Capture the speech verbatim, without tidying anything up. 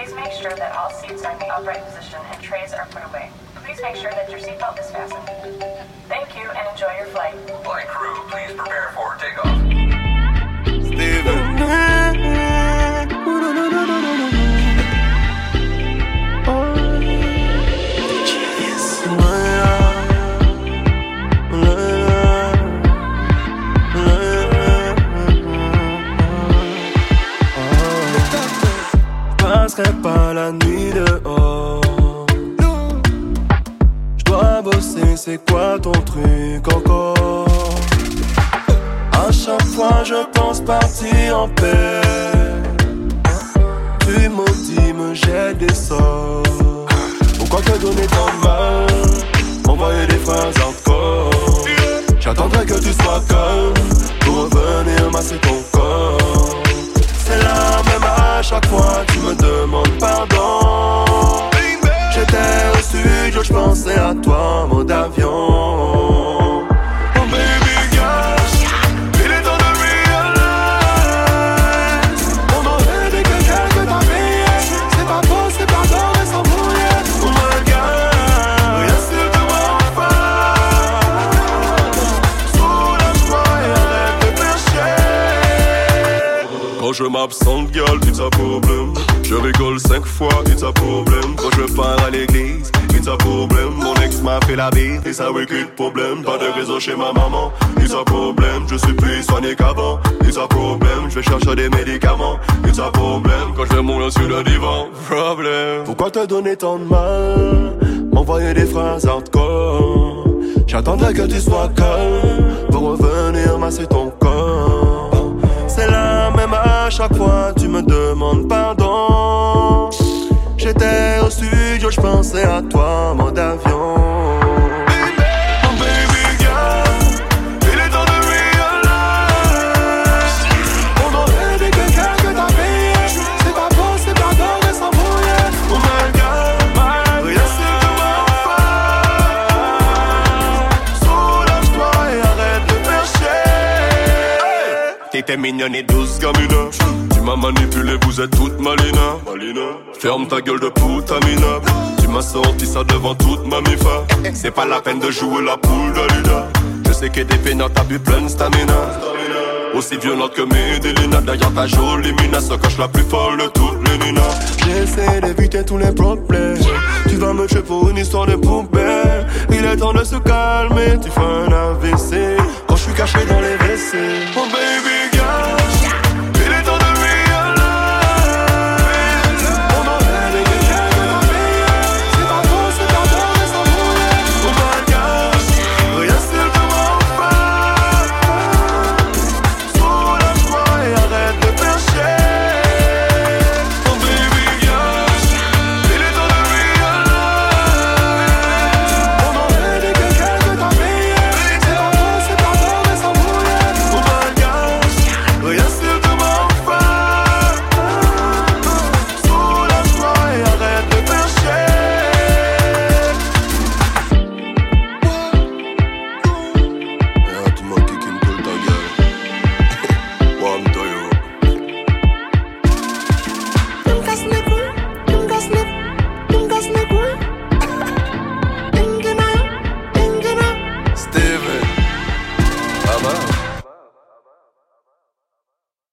Please make sure that all seats are in the upright position and trays are put away. Please make sure that your seatbelt is fastened. Thank you and enjoy your flight. Flight crew, please prepare for takeoff. Steven. Je passerai pas la nuit dehors. Je dois bosser, c'est quoi ton truc encore? À chaque fois je pense partir en paix. Tu maudis, me jettes des sorts. Pourquoi te donner tant de mal? M'envoyer des phrases hardcore. J'attendrai que tu sois calme pour revenir masser ton corps. C'est la même à chaque fois, tu me demandes pardon. J'étais au studio, j'pensais à toi, mode avion. Oh baby girl, il est temps de realize. On aurait dit que quelqu'un t'a payé. C'est pas beau, c'est pas d'or et sans mouiller. Oh my god, rien sur de moi enfin. Soulage-toi et arrête de faire chier. Quand je m'absente, girl, it's a problem. Je rigole cinq fois, it's a problem. Quand je pars à l'église, it's a problem. Mon ex m'a fait la bite et ça wicked problème. Pas de réseau chez ma maman, it's a problem. Je suis plus soigné qu'avant, it's a problem. Je vais chercher des médicaments, it's a problem. Quand je vais mourir sur le divan, problem. Pourquoi te donner tant de mal? M'envoyer des phrases hardcore. J'attendrai que tu sois calme pour revenir masser ton corps. C'est la même à chaque fois, tu me demandes pardon. J'étais au studio, j'pensais à toi, mode avion. Oh baby girl, il est temps de realize. On aurait dit que quelqu'un t'a payé. C'est pas beau, c'est pas d'or et sans mouiller. Oh my god, rien sur de moi enfin. Soulage-toi et arrête de faire chier. T'étais mignonne et douce comme une. Tu m'as manipulé, vous êtes toute malina. Malina. Ferme ta gueule de putamina. Tu m'as sorti ça devant toute ma mifa. C'est pas la peine de jouer la poule de Lida. Je sais que des pénats t'as bu plein de stamina. Aussi violente que Medellina. D'ailleurs ta jolie mina se cache la plus folle de toutes les Nina. J'essaie d'éviter tous les problèmes. Tu vas me tuer pour une histoire de poubelle. Il est temps de se calmer. Tu fais un A V C quand je suis caché dans les W C. Oh,